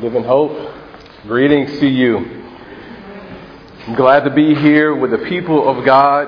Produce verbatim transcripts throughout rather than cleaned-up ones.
Living Hope, greetings to you. I'm glad to be here with the people of God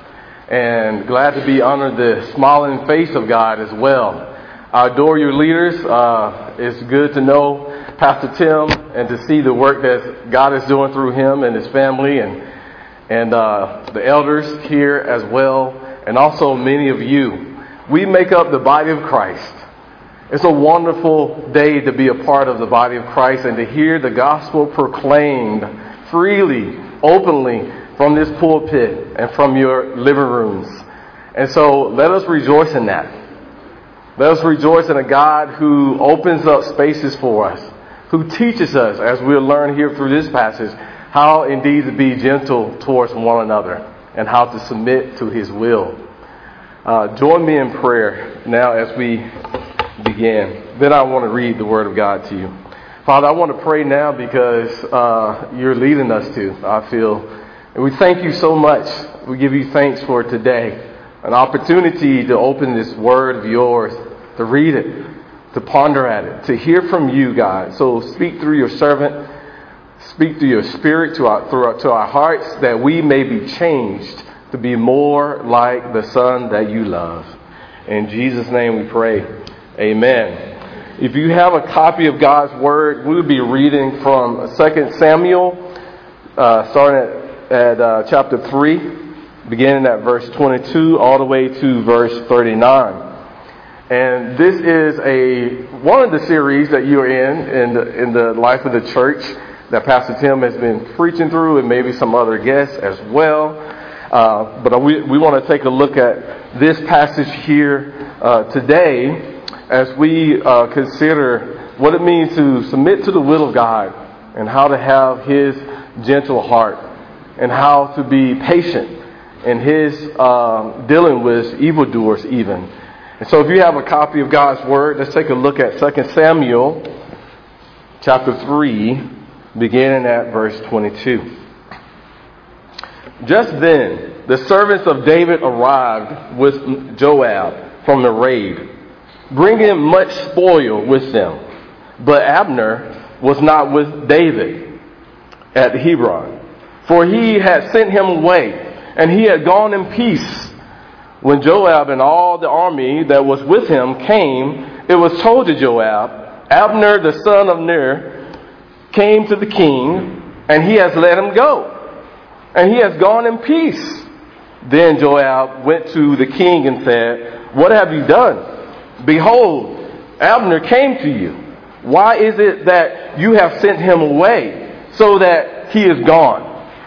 and glad to be under the smiling face of God as well. I adore your leaders. Uh, it's good to know Pastor Tim and to see the work that God is doing through him and his family and, and uh, the elders here as well, and also many of you. We make up the body of Christ. It's a wonderful day to be a part of the body of Christ and to hear the gospel proclaimed freely, openly from this pulpit and from your living rooms. And so let us rejoice in that. Let us rejoice in a God who opens up spaces for us, who teaches us, as we'll learn here through this passage, how indeed to be gentle towards one another and how to submit to His will. Uh, join me in prayer now as we begin. Then I want to read the Word of God to you. Father, I want to pray now because uh, you're leading us to, I feel. And we thank you so much. We give you thanks for today. An opportunity to open this Word of yours, to read it, to ponder at it, to hear from you, God. So speak through your servant. Speak through your Spirit to our, through our, to our hearts that we may be changed to be more like the Son that you love. In Jesus' name we pray. Amen. If you have a copy of God's Word, we'll be reading from Second Samuel, uh, starting at, at uh, chapter three, beginning at verse twenty-two, all the way to verse thirty-nine. And this is a one of the series that you're in in the, in the life of the church that Pastor Tim has been preaching through, and maybe some other guests as well. Uh, but we, we want to take a look at this passage here uh, today as we uh, consider what it means to submit to the will of God and how to have His gentle heart and how to be patient in His uh, dealing with evildoers even. And so if you have a copy of God's Word, let's take a look at Second Samuel chapter three, beginning at verse twenty-two. Just then, the servants of David arrived with Joab from the raid, bringing much spoil with them. But Abner was not with David at Hebron, for he had sent him away, and he had gone in peace. When Joab and all the army that was with him came, it was told to Joab, Abner the son of Ner came to the king, and he has let him go, and he has gone in peace. Then Joab went to the king and said, what have you done? Behold, Abner came to you. Why is it that you have sent him away so that he is gone?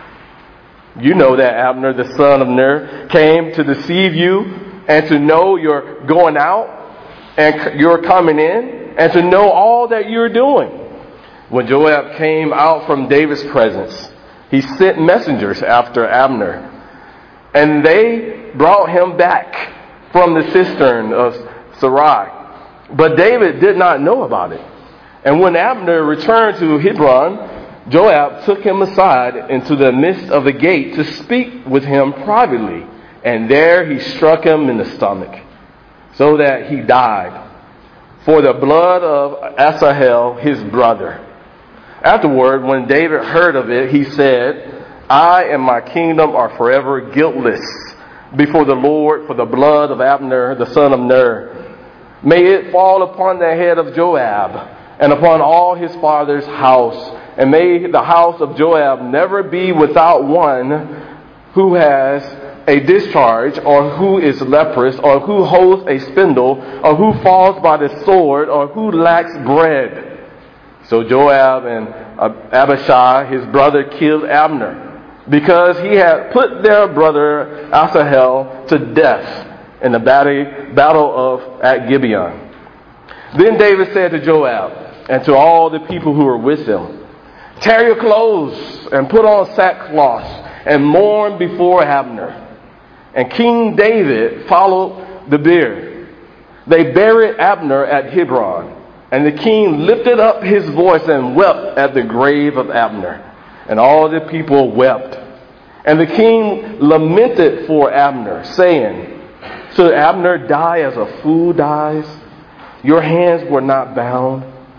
You know that Abner the son of Ner came to deceive you and to know you're going out and you're coming in and to know all that you're doing. When Joab came out from David's presence, he sent messengers after Abner, and they brought him back from the cistern of Sarai. But David did not know about it. And when Abner returned to Hebron, Joab took him aside into the midst of the gate to speak with him privately. And there he struck him in the stomach, so that he died, for the blood of Asahel his brother. Afterward, when David heard of it, he said, I and my kingdom are forever guiltless before the Lord for the blood of Abner the son of Ner. May it fall upon the head of Joab and upon all his father's house. And may the house of Joab never be without one who has a discharge, or who is leprous, or who holds a spindle, or who falls by the sword, or who lacks bread. So Joab and Abishai, his brother, killed Abner, because he had put their brother Asahel to death in the battle of at Gibeon. Then David said to Joab and to all the people who were with him, tear your clothes and put on sackcloth and mourn before Abner. And King David followed the bier. They buried Abner at Hebron, and the king lifted up his voice and wept at the grave of Abner. And all the people wept. And the king lamented for Abner, saying, should Abner die as a fool dies? Your hands were not bound.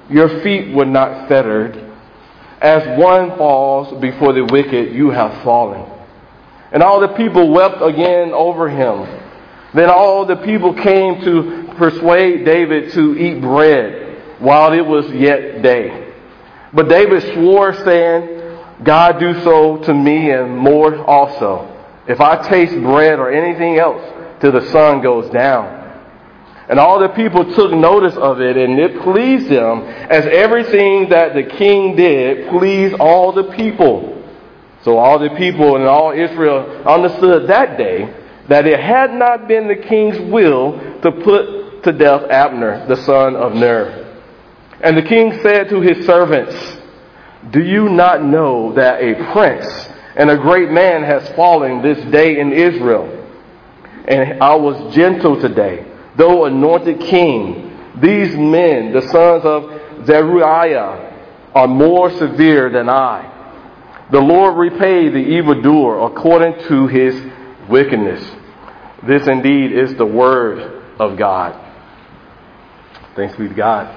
your feet were not fettered. As one falls before the wicked, you have fallen. And all the people wept again over him. Then all the people came to persuade David to eat bread while it was yet day. But David swore, saying, God do so to me and more also, if I taste bread or anything else till the sun goes down. And all the people took notice of it, and it pleased them, as everything that the king did pleased all the people. So all the people and all Israel understood that day that it had not been the king's will to put to death Abner, the son of Ner. And the king said to his servants, do you not know that a prince and a great man has fallen this day in Israel? And I was gentle today, though anointed king. These men, the sons of Zeruiah, are more severe than I. The Lord repay the evildoer according to his wickedness. This indeed is the word of God. Thanks be to God.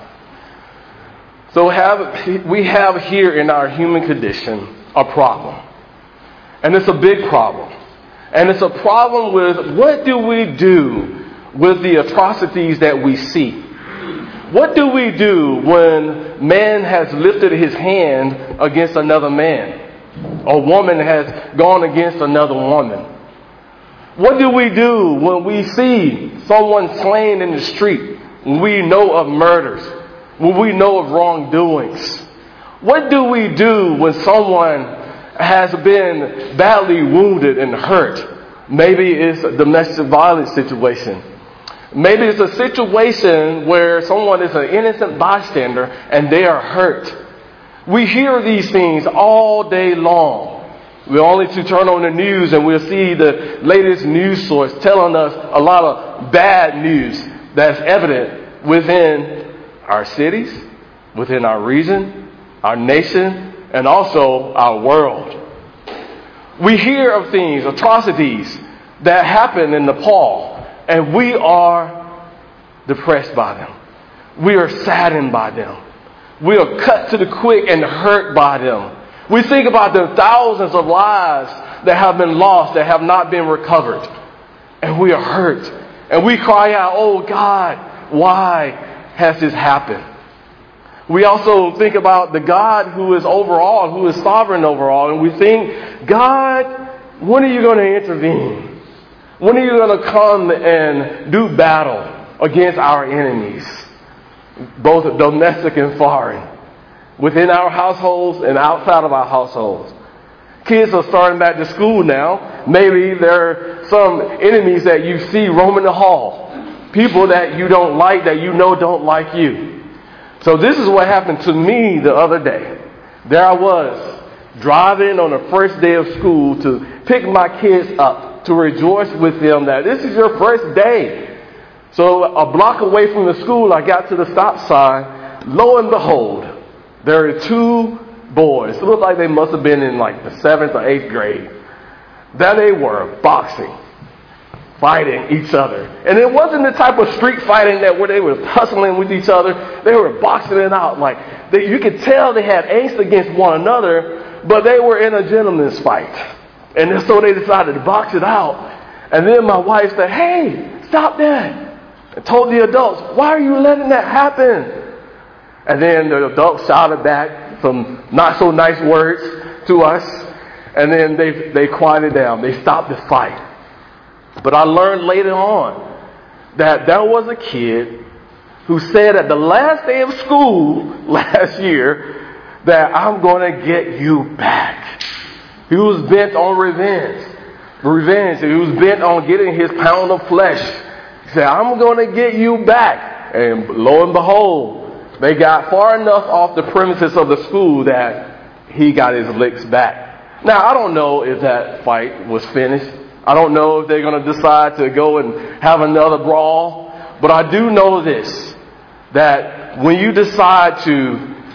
So have, we have here in our human condition a problem. And it's a big problem. And it's a problem with what do we do with the atrocities that we see? What do we do when man has lifted his hand against another man? Or woman has gone against another woman? What do we do when we see someone slain in the street? When we know of murders? When we know of wrongdoings? What do we do when someone has been badly wounded and hurt? Maybe it's a domestic violence situation. Maybe it's a situation where someone is an innocent bystander and they are hurt. We hear these things all day long. We're only to turn on the news and we'll see the latest news source telling us a lot of bad news that's evident within our cities, within our region, our nation, and also our world. We hear of things, atrocities that happen in Nepal, and we are depressed by them. We are saddened by them. We are cut to the quick and hurt by them. We think about the thousands of lives that have been lost, that have not been recovered. And we are hurt. And we cry out, oh God, why has this happened? We also think about the God who is over all, who is sovereign over all. And we think, God, when are you going to intervene? When are you going to come and do battle against our enemies? Both domestic and foreign, within our households and outside of our households. Kids are starting back to school now. Maybe there are some enemies that you see roaming the hall. People that you don't like, that you know don't like you. So this is what happened to me the other day. There I was, driving on the first day of school to pick my kids up, to rejoice with them that this is your first day. So a block away from the school, I got to the stop sign. Lo and behold, there are two boys. It looked like they must have been in like the seventh or eighth grade. There they were, boxing, fighting each other. And it wasn't the type of street fighting that where they were tussling with each other. They were boxing it out. Like they, you could tell they had angst against one another, but they were in a gentleman's fight. And so they decided to box it out. And then my wife said, hey, stop that. And told the adults, why are you letting that happen? And then the adults shouted back some not so nice words to us. And then they they quieted down. They stopped the fight. But I learned later on that there was a kid who said at the last day of school last year that I'm going to get you back. He was bent on revenge. Revenge. He was bent on getting his pound of flesh. He said, I'm going to get you back. And lo and behold, they got far enough off the premises of the school that he got his licks back. Now, I don't know if that fight was finished. I don't know if they're going to decide to go and have another brawl. But I do know this, that when you decide to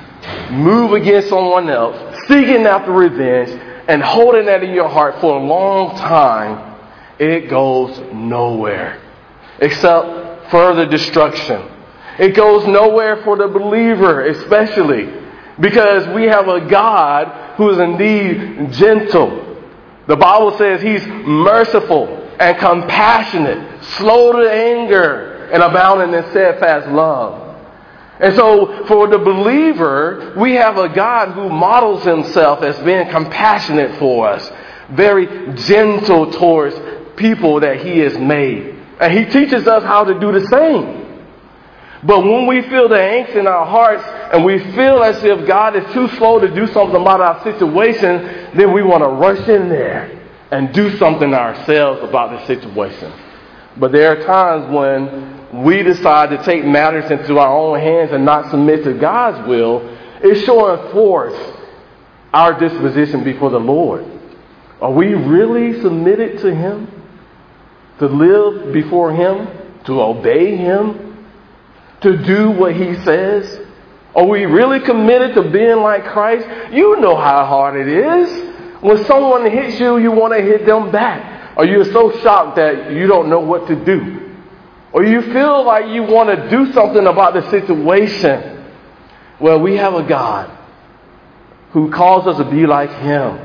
move against someone else, seeking after revenge, and holding that in your heart for a long time, it goes nowhere except further destruction. It goes nowhere for the believer, especially because we have a God who is indeed gentle. The Bible says he's merciful and compassionate, slow to anger, and abounding in steadfast love. And so for the believer, we have a God who models himself as being compassionate for us, very gentle towards people that he has made. And he teaches us how to do the same. But when we feel the angst in our hearts and we feel as if God is too slow to do something about our situation, then we want to rush in there and do something ourselves about the situation. But there are times when we decide to take matters into our own hands and not submit to God's will. It's showing forth our disposition before the Lord. Are we really submitted to Him? To live before Him? To obey Him? To do what He says? Are we really committed to being like Christ? You know how hard it is. When someone hits you, you want to hit them back. Or you're so shocked that you don't know what to do. Or you feel like you want to do something about the situation. Well, we have a God who calls us to be like Him.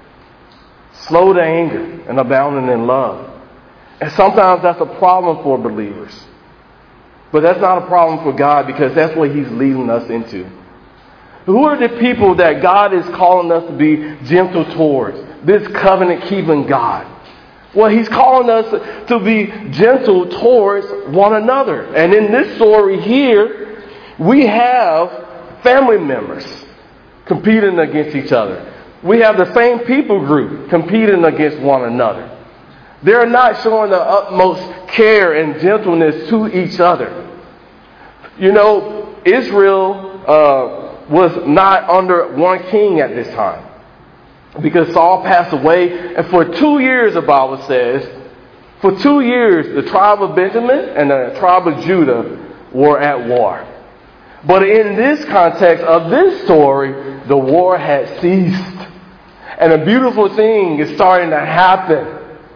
Slow to anger and abounding in love. And sometimes that's a problem for believers. But that's not a problem for God, because that's what He's leading us into. Who are the people that God is calling us to be gentle towards? This covenant-keeping God. Well, He's calling us to be gentle towards one another. And in this story here, we have family members competing against each other. We have the same people group competing against one another. They're not showing the utmost care and gentleness to each other. You know, Israel uh, was not under one king at this time, because Saul passed away. And for two years, the Bible says, for two years, the tribe of Benjamin and the tribe of Judah were at war. But in this context of this story, the war had ceased. And a beautiful thing is starting to happen.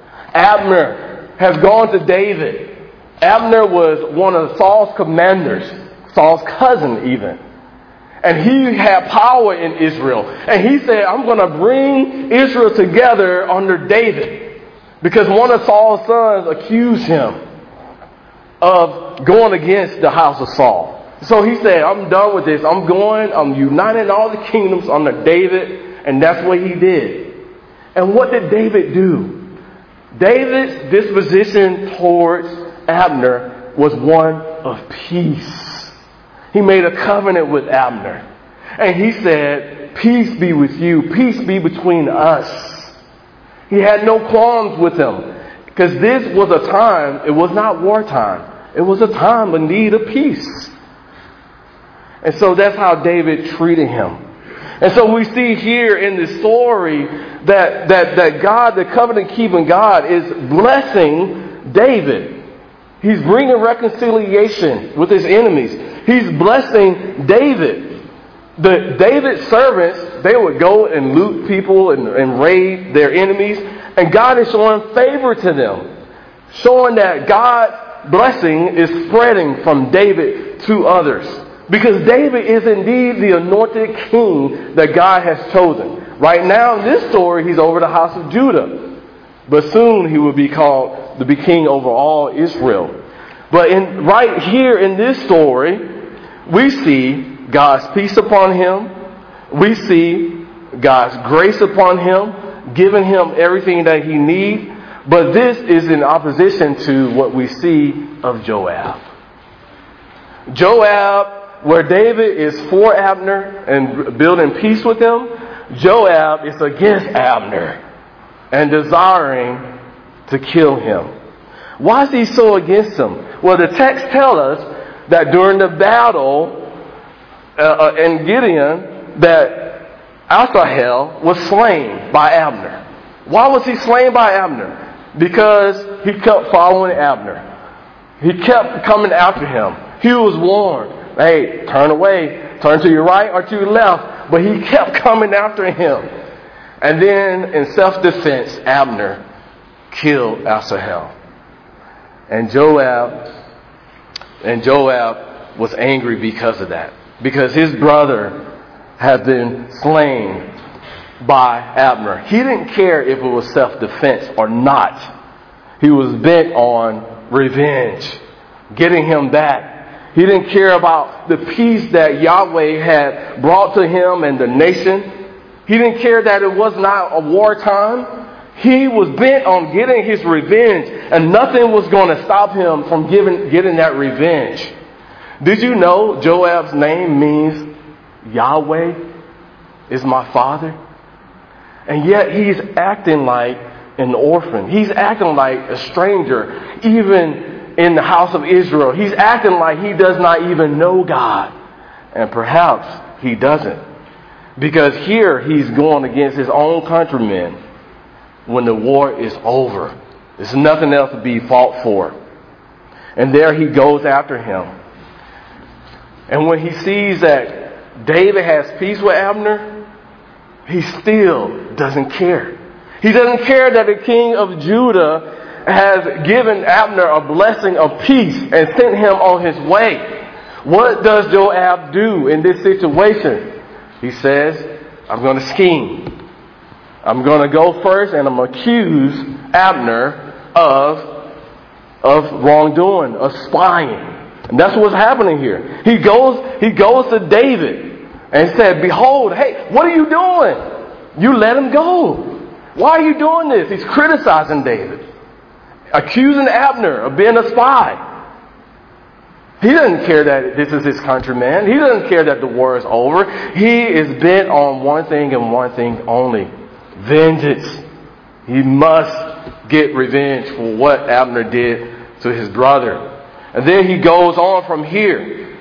Abner has gone to David. Abner was one of Saul's commanders, Saul's cousin even. And he had power in Israel. And he said, I'm going to bring Israel together under David. Because one of Saul's sons accused him of going against the house of Saul. So he said, I'm done with this. I'm going, I'm uniting all the kingdoms under David. And that's what he did. And what did David do? David's disposition towards Abner was one of peace. He made a covenant with Abner. And he said, peace be with you. Peace be between us. He had no qualms with him. Because this was a time, it was not wartime. It was a time of need of peace. And so that's how David treated him. And so we see here in this story that, that, that God, the covenant-keeping God, is blessing David. He's bringing reconciliation with his enemies. He's blessing David. The David's servants, they would go and loot people and, and raid their enemies. And God is showing favor to them, showing that God's blessing is spreading from David to others. Because David is indeed the anointed king that God has chosen. Right now in this story, he's over the house of Judah. But soon he will be called to be king over all Israel. But in, right here in this story, we see God's peace upon him. We see God's grace upon him, giving him everything that he needs. But this is in opposition to what we see of Joab. Joab, where David is for Abner and building peace with him, Joab is against Abner and desiring to kill him. Why is he so against him? Well, the text tells us that during the battle uh, in Gideon, that Asahel was slain by Abner. Why was he slain by Abner? Because he kept following Abner. He kept coming after him. He was warned. Hey, turn away, turn to your right or to your left. But he kept coming after him. And then in self-defense, Abner killed Asahel. And Joab, and Joab was angry because of that. Because his brother had been slain by Abner. He didn't care if it was self-defense or not. He was bent on revenge, getting him back. He didn't care about the peace that Yahweh had brought to him and the nation. He didn't care that it was not a wartime. He was bent on getting his revenge, and nothing was going to stop him from giving, getting that revenge. Did you know Joab's name means Yahweh is my father? And yet he's acting like an orphan. He's acting like a stranger, even in the house of Israel. He's acting like he does not even know God. And perhaps he doesn't. Because here he's going against his own countrymen when the war is over. There's nothing else to be fought for. And there he goes after him. And when he sees that David has peace with Abner, he still doesn't care. He doesn't care that the king of Judah has given Abner a blessing of peace and sent him on his way. What does Joab do in this situation? He says, I'm going to scheme. I'm going to go first and I'm going to accuse Abner of, of wrongdoing, of spying. And that's what's happening here. He goes, he goes to David and said, behold, hey, what are you doing? You let him go. Why are you doing this? He's criticizing David, accusing Abner of being a spy. He doesn't care that this is his countryman. He doesn't care that the war is over. He is bent on one thing and one thing only: vengeance. He must get revenge for what Abner did to his brother. And then he goes on from here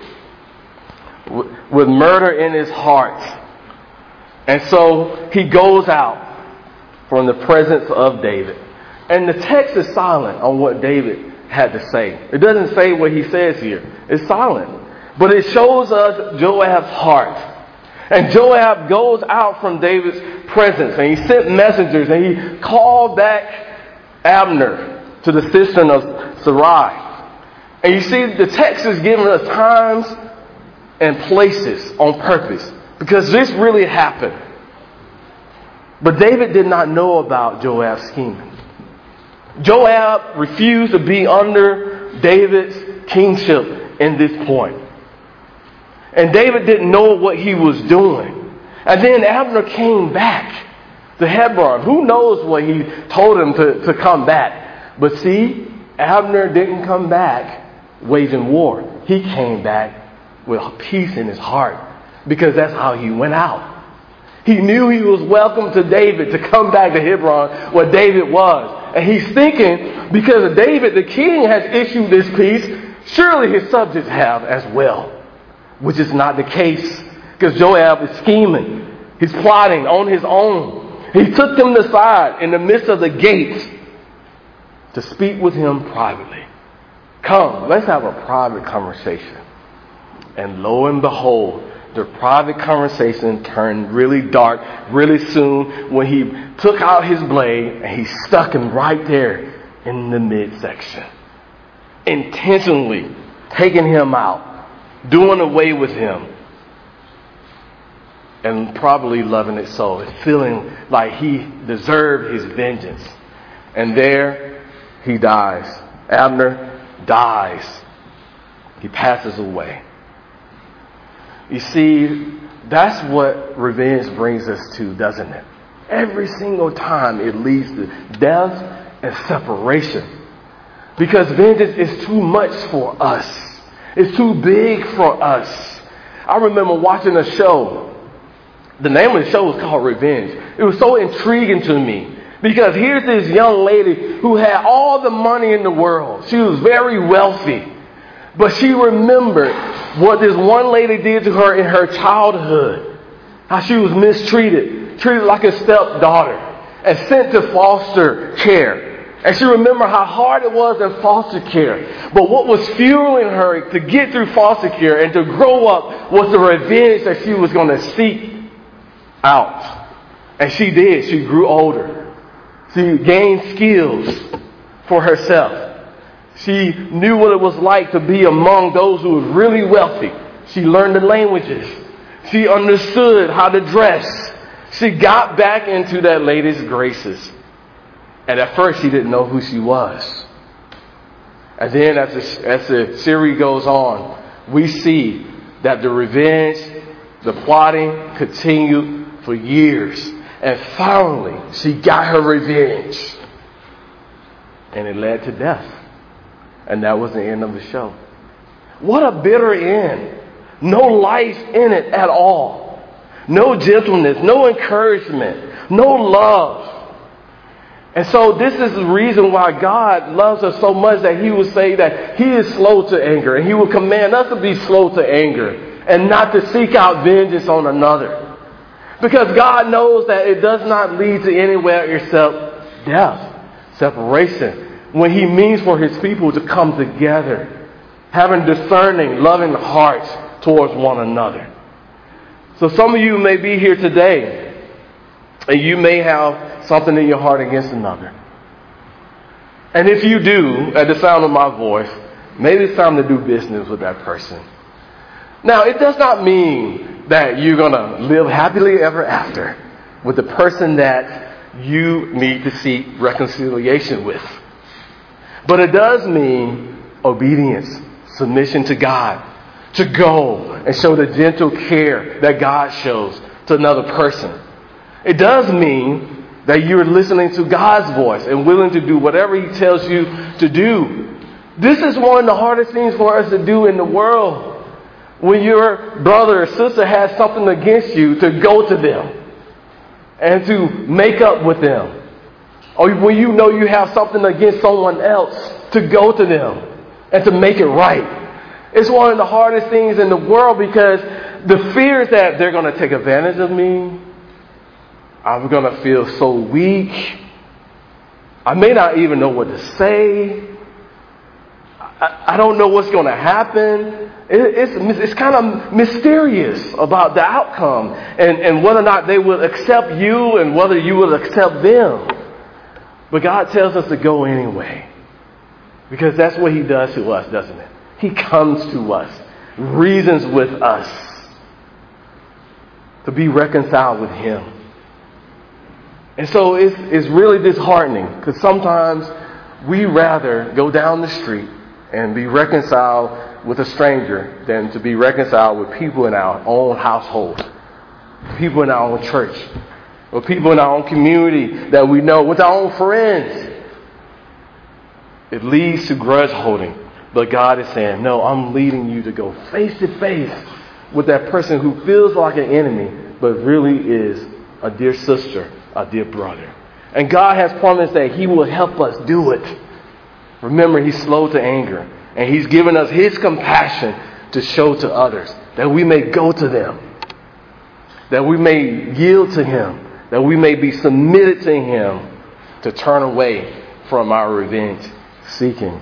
with murder in his heart. And so he goes out from the presence of David. And the text is silent on what David had to say. It doesn't say what he says here. It's silent. But it shows us Joab's heart. And Joab goes out from David's presence and he sent messengers and he called back Abner to the cistern of Sarai. And you see, the text is giving us times and places on purpose, because this really happened. But David did not know about Joab's scheming. Joab refused to be under David's kingship in this point. And David didn't know what he was doing. And then Abner came back to Hebron. Who knows what he told him to, to come back. But see, Abner didn't come back waging war. He came back with peace in his heart, because that's how he went out. He knew he was welcome to David to come back to Hebron where David was. And he's thinking, because David, the king, has issued this peace, surely his subjects have as well. Which is not the case, because Joab is scheming. He's plotting on his own. He took them aside in the midst of the gates to speak with him privately. Come, let's have a private conversation. And lo and behold, the private conversation turned really dark really soon when he took out his blade and he stuck him right there in the midsection. Intentionally taking him out, doing away with him, and probably loving it so, feeling like he deserved his vengeance. And there he dies. Abner dies. He passes away. You see, that's what revenge brings us to, doesn't it? Every single time it leads to death and separation. Because vengeance is too much for us. It's too big for us. I remember watching a show. The name of the show was called Revenge. It was so intriguing to me. Because here's this young lady who had all the money in the world. She was very wealthy. But she remembered what this one lady did to her in her childhood. How she was mistreated, treated like a stepdaughter, and sent to foster care. And she remembered how hard it was in foster care. But what was fueling her to get through foster care and to grow up was the revenge that she was going to seek out. And she did. She grew older. She gained skills for herself. She knew what it was like to be among those who were really wealthy. She learned the languages. She understood how to dress. She got back into that lady's graces. And at first she didn't know who she was. And then as the, as the series goes on, we see that the revenge, the plotting continued for years. And finally, she got her revenge. And it led to death. And that was the end of the show. What a bitter end. No life in it at all. No gentleness, no encouragement, no love. And so this is the reason why God loves us so much that he will say that he is slow to anger. And he will command us to be slow to anger and not to seek out vengeance on another. Because God knows that it does not lead to anywhere except death, separation. When he means for his people to come together, having discerning, loving hearts towards one another. So some of you may be here today, and you may have something in your heart against another. And if you do, at the sound of my voice, maybe it's time to do business with that person. Now, it does not mean that you're going to live happily ever after with the person that you need to seek reconciliation with. But it does mean obedience, submission to God, to go and show the gentle care that God shows to another person. It does mean that you're listening to God's voice and willing to do whatever he tells you to do. This is one of the hardest things for us to do in the world. When your brother or sister has something against you, to go to them and to make up with them. Or when you know you have something against someone else, to go to them and to make it right. It's one of the hardest things in the world because the fear is that they're going to take advantage of me. I'm going to feel so weak. I may not even know what to say. I, I don't know what's going to happen. It, it's, it's kind of mysterious about the outcome and, and whether or not they will accept you and whether you will accept them. But God tells us to go anyway. Because that's what he does to us, doesn't it? He comes to us, reasons with us to be reconciled with him. And so it's, it's really disheartening because sometimes we rather go down the street and be reconciled with a stranger than to be reconciled with people in our own household, people in our own church, or people in our own community that we know, with our own friends. It leads to grudge holding. But God is saying, no, I'm leading you to go face to face with that person who feels like an enemy, but really is a dear sister, a dear brother. And God has promised that he will help us do it. Remember, he's slow to anger. And he's given us his compassion to show to others, that we may go to them, that we may yield to him, that we may be submitted to him to turn away from our revenge seeking.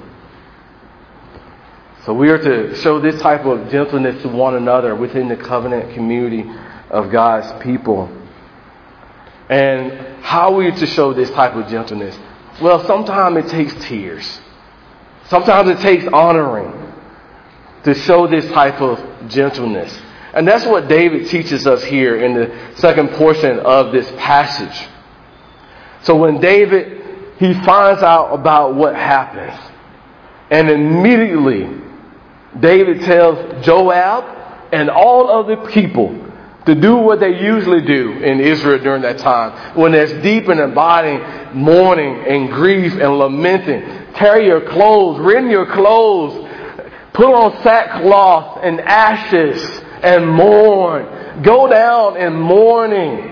So we are to show this type of gentleness to one another within the covenant community of God's people. And how are we to show this type of gentleness? Well, sometimes it takes tears. Sometimes it takes honoring to show this type of gentleness. And that's what David teaches us here in the second portion of this passage. So when David, he finds out about what happens. And immediately, David tells Joab and all other people to do what they usually do in Israel during that time. When there's deep and abiding mourning and grief and lamenting. Tear your clothes, rend your clothes, put on sackcloth and ashes and mourn. Go down in mourning.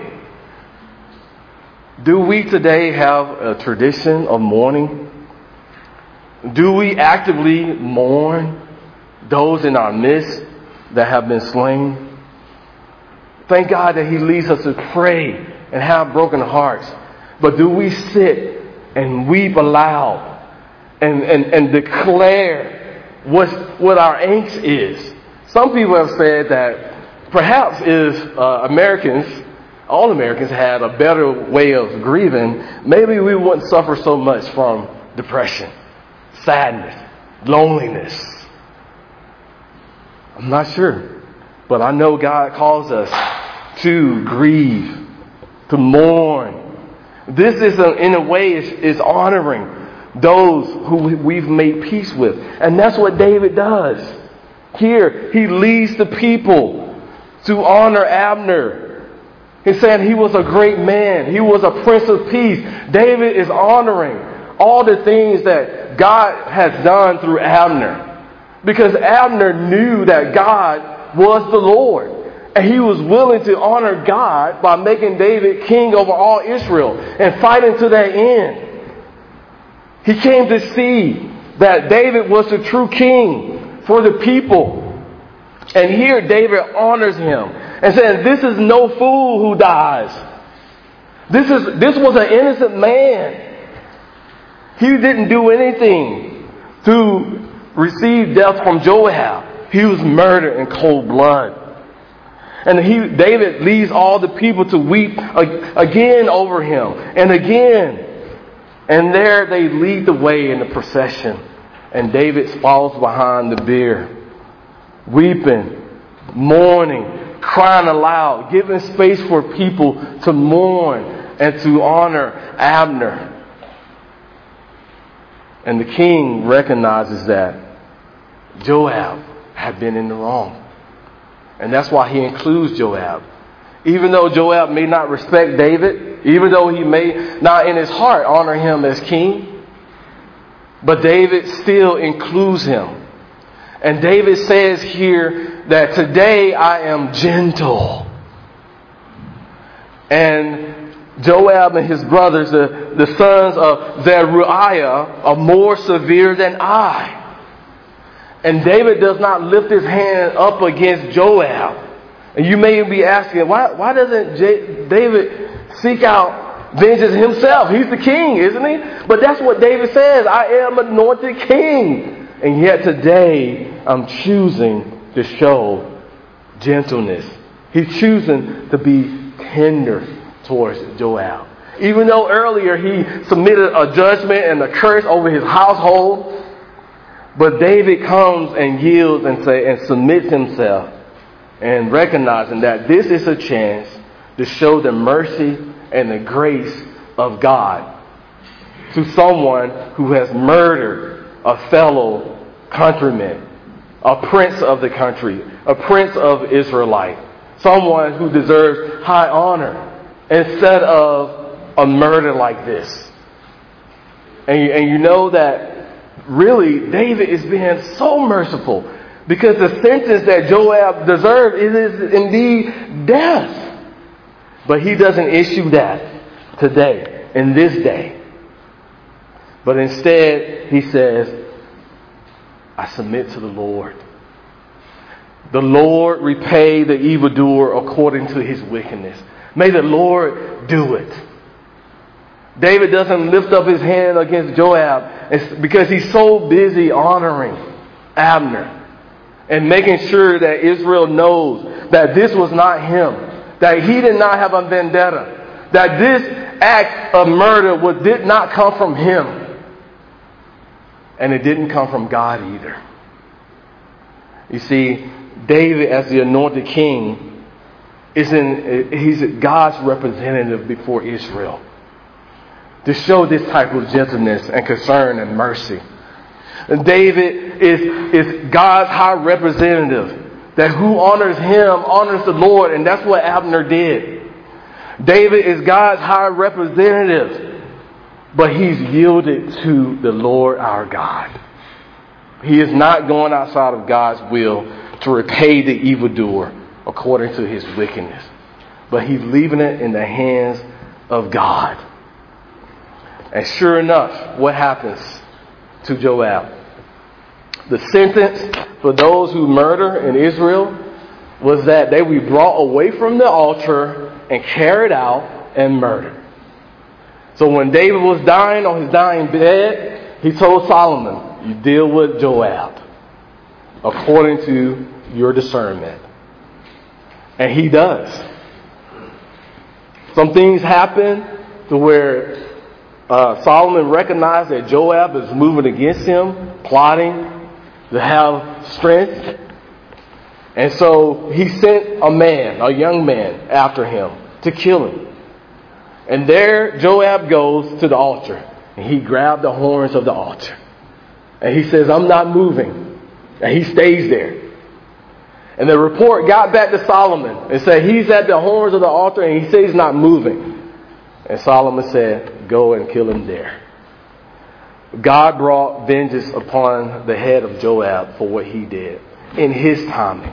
Do we today have a tradition of mourning? Do we actively mourn those in our midst that have been slain? Thank God that he leads us to pray and have broken hearts. But do we sit and weep aloud and, and, and declare what, what our angst is? Some people have said that perhaps if uh, Americans, all Americans had a better way of grieving, maybe we wouldn't suffer so much from depression, sadness, Loneliness. I'm not sure. But I know God calls us to grieve, to mourn. This is, a, in a way, is, is honoring those who we've made peace with. And that's what David does. Here, he leads the people to honor Abner. He's saying he was a great man. He was a prince of peace. David is honoring all the things that God has done through Abner. Because Abner knew that God was the Lord. And he was willing to honor God by making David king over all Israel and fighting to that end. He came to see that David was the true king for the people. And here David honors him and says, this is no fool who dies. This is this was an innocent man. He didn't do anything to receive death from Joab. He was murdered in cold blood. And he, David leads all the people to weep again over him and again. And there they lead the way in the procession. And David follows behind the bier, weeping, mourning, crying aloud, giving space for people to mourn and to honor Abner. And the king recognizes that Joab had been in the wrong. And that's why he includes Joab. Even though Joab may not respect David, even though he may not in his heart honor him as king, but David still includes him. And David says here that today I am gentle. And Joab and his brothers, the, the sons of Zeruiah, are more severe than I. And David does not lift his hand up against Joab. And you may be asking, why, why doesn't J- David seek out vengeance himself? He's the king, isn't he? But that's what David says. I am anointed king. And yet today, I'm choosing to show gentleness. He's choosing to be tender towards Joab. Even though earlier he submitted a judgment and a curse over his household, but David comes and yields and say and submits himself and recognizing that this is a chance to show the mercy and the grace of God to someone who has murdered a fellow countryman, a prince of the country, a prince of Israelite, someone who deserves high honor instead of a murder like this. And you, and you know that really, David is being so merciful because the sentence that Joab deserved is indeed death. But he doesn't issue that today, in this day. But instead, he says, I submit to the Lord. The Lord repay the evildoer according to his wickedness. May the Lord do it. David doesn't lift up his hand against Joab because he's so busy honoring Abner and making sure that Israel knows that this was not him, that he did not have a vendetta, that this act of murder was, did not come from him, and it didn't come from God either. You see, David, as the anointed king, is in, he's God's representative before Israel, to show this type of gentleness and concern and mercy. And David is, is God's high representative, that who honors him honors the Lord, and that's what Abner did. David is God's high representative, but he's yielded to the Lord our God. He is not going outside of God's will to repay the evildoer according to his wickedness, but he's leaving it in the hands of God. And sure enough, what happens to Joab? The sentence for those who murder in Israel was that they would be brought away from the altar and carried out and murdered. So when David was dying on his dying bed, he told Solomon, you deal with Joab according to your discernment. And he does. Some things happen to where Uh, Solomon recognized that Joab is moving against him plotting, to have strength. And so he sent a man, a young man, after him to kill him. And there Joab goes to the altar. And he grabbed the horns of the altar. And he says, I'm not moving. And he stays there. And the report got back to Solomon and said, he's at the horns of the altar and he says he's not moving. And Solomon said, go and kill him there. God brought vengeance upon the head of Joab for what he did in his timing,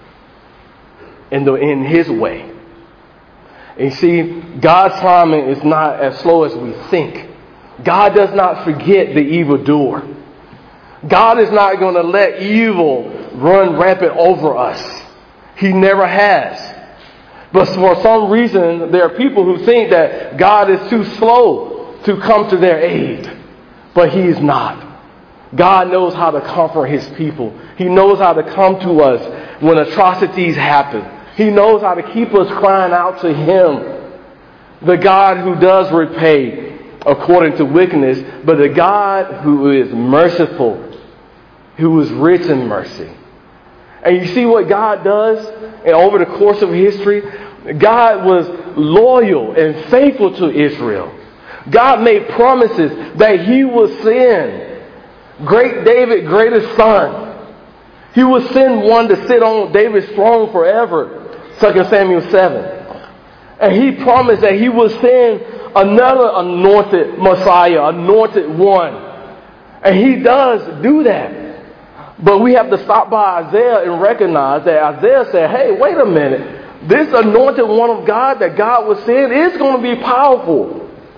in, the, in his way. And you see, God's timing is not as slow as we think. God does not forget the evildoer. God is not going to let evil run rampant over us. He never has. But for some reason, there are people who think that God is too slow to come to their aid. But He is not. God knows how to comfort His people. He knows how to come to us when atrocities happen. He knows how to keep us crying out to Him. The God who does repay according to wickedness, but the God who is merciful, who is rich in mercy. And you see what God does? And over the course of history, God was loyal and faithful to Israel. God made promises that He will send great David, greatest son. He will send one to sit on David's throne forever. Second Samuel seven. And He promised that He will send another anointed Messiah, anointed one. And He does do that. But we have to stop by Isaiah and recognize that Isaiah said, hey, wait a minute. This anointed one of God that God will send is going to be powerful.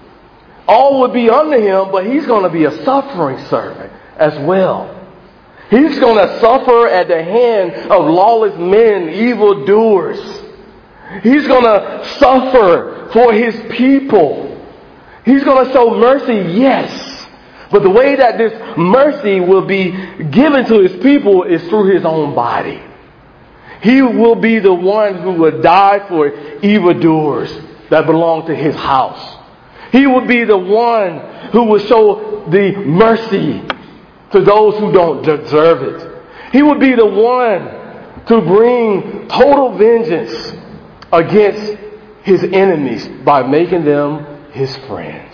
All would be under Him, but He's going to be a suffering servant as well. He's going to suffer at the hand of lawless men, evildoers. He's going to suffer for His people. He's going to show mercy, yes. But the way that this mercy will be given to His people is through His own body. He will be the one who will die for evildoers that belong to His house. He will be the one who will show the mercy to those who don't deserve it. He will be the one to bring total vengeance against His enemies by making them His friends.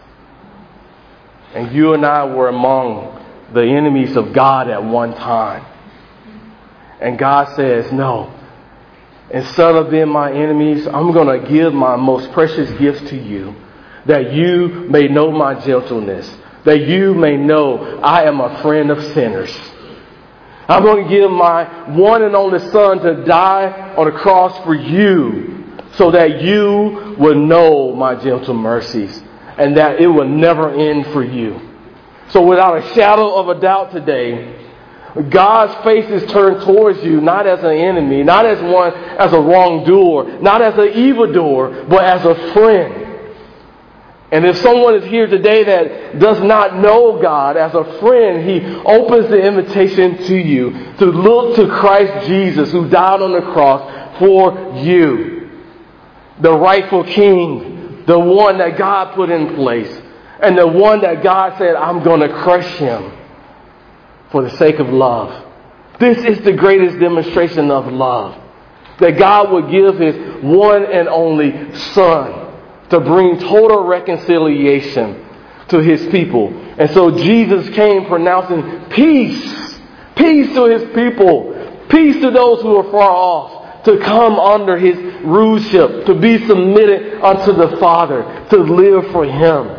And you and I were among the enemies of God at one time. And God says, no. Instead of being my enemies, I'm going to give my most precious gifts to you, that you may know my gentleness, that you may know I am a friend of sinners. I'm going to give my one and only Son to die on the cross for you, so that you will know my gentle mercies, and that it will never end for you. So without a shadow of a doubt today, God's face is turned towards you, not as an enemy, not as one, as a wrongdoer, not as an evildoer, but as a friend. And if someone is here today that does not know God as a friend, He opens the invitation to you to look to Christ Jesus, who died on the cross for you. The rightful King, the one that God put in place, and the one that God said, I'm going to crush him for the sake of love. This is the greatest demonstration of love, that God would give His one and only Son to bring total reconciliation to His people. And so Jesus came pronouncing peace, peace to His people, peace to those who are far off, to come under His ruleship, to be submitted unto the Father, to live for Him.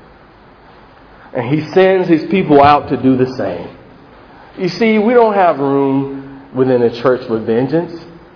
And He sends His people out to do the same. You see, we don't have room within the church for vengeance.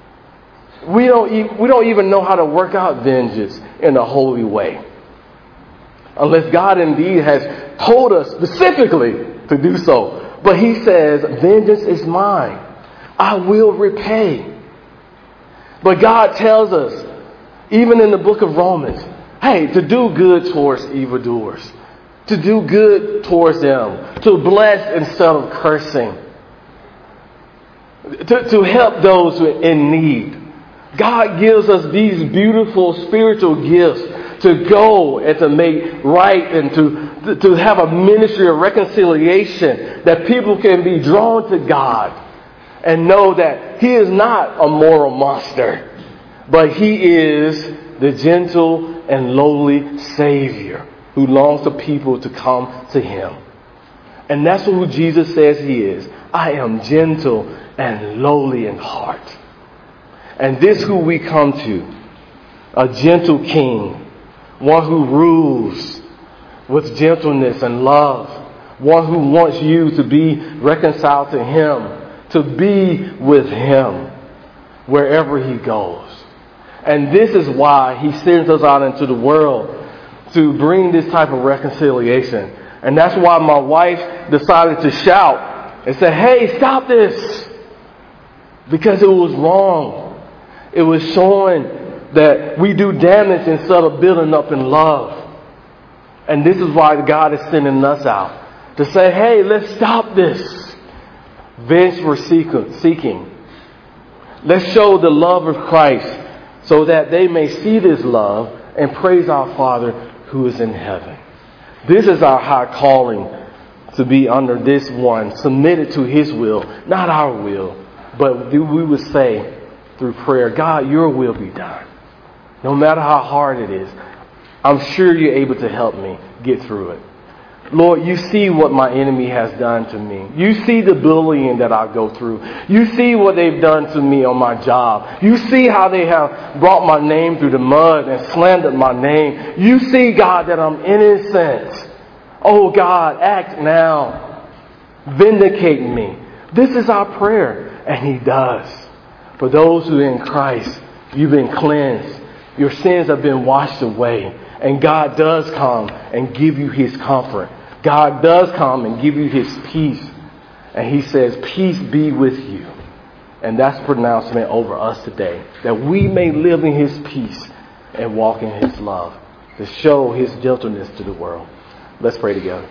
We don't, e- we don't even know how to work out vengeance in a holy way, unless God indeed has told us specifically to do so. But He says, vengeance is mine. I will repay. But God tells us, even in the book of Romans, hey, to do good towards evildoers, to do good towards them, to bless instead of cursing, to, to help those in need. God gives us these beautiful spiritual gifts to go and to make right and to to, to have a ministry of reconciliation, that people can be drawn to God and know that He is not a moral monster, but He is the gentle and lowly Savior who longs for people to come to Him. And that's who Jesus says He is. I am gentle and lowly in heart. And this is who we come to. A gentle King. One who rules with gentleness and love. One who wants you to be reconciled to Him. To be with Him wherever He goes. And this is why He sends us out into the world to bring this type of reconciliation. And that's why my wife decided to shout and say, hey, stop this. Because it was wrong. It was showing that we do damage instead of building up in love. And this is why God is sending us out. To say, hey, let's stop this. Vengeance we're seeking. Let's show the love of Christ so that they may see this love and praise our Father who is in heaven. This is our high calling, to be under this one, submitted to His will, not our will, but we would say through prayer, God, your will be done. No matter how hard it is, I'm sure you're able to help me get through it. Lord, you see what my enemy has done to me. You see the bullying that I go through. You see what they've done to me on my job. You see how they have brought my name through the mud and slandered my name. You see, God, that I'm innocent. Oh, God, act now. Vindicate me. This is our prayer, and He does. For those who are in Christ, you've been cleansed. Your sins have been washed away. And God does come and give you His comfort. God does come and give you His peace. And He says, peace be with you. And that's pronouncement over us today. That we may live in His peace and walk in His love. To show His gentleness to the world. Let's pray together.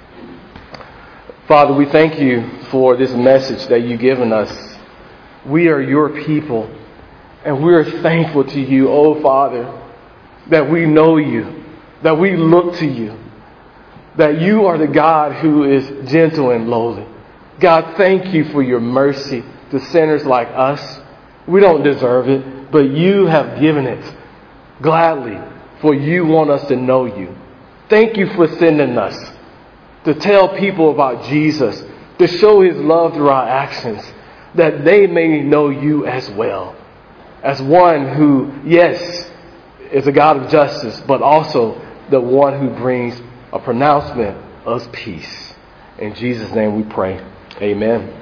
Father, we thank you for this message that you've given us. We are your people. And we are thankful to you, oh Father, that we know you, that we look to you, that you are the God who is gentle and lowly. God, thank you for your mercy to sinners like us. We don't deserve it, but you have given it gladly, for you want us to know you. Thank you for sending us to tell people about Jesus, to show His love through our actions, that they may know you as well, as one who, yes, is a God of justice, but also the one who brings a pronouncement of peace. In Jesus' name we pray. Amen.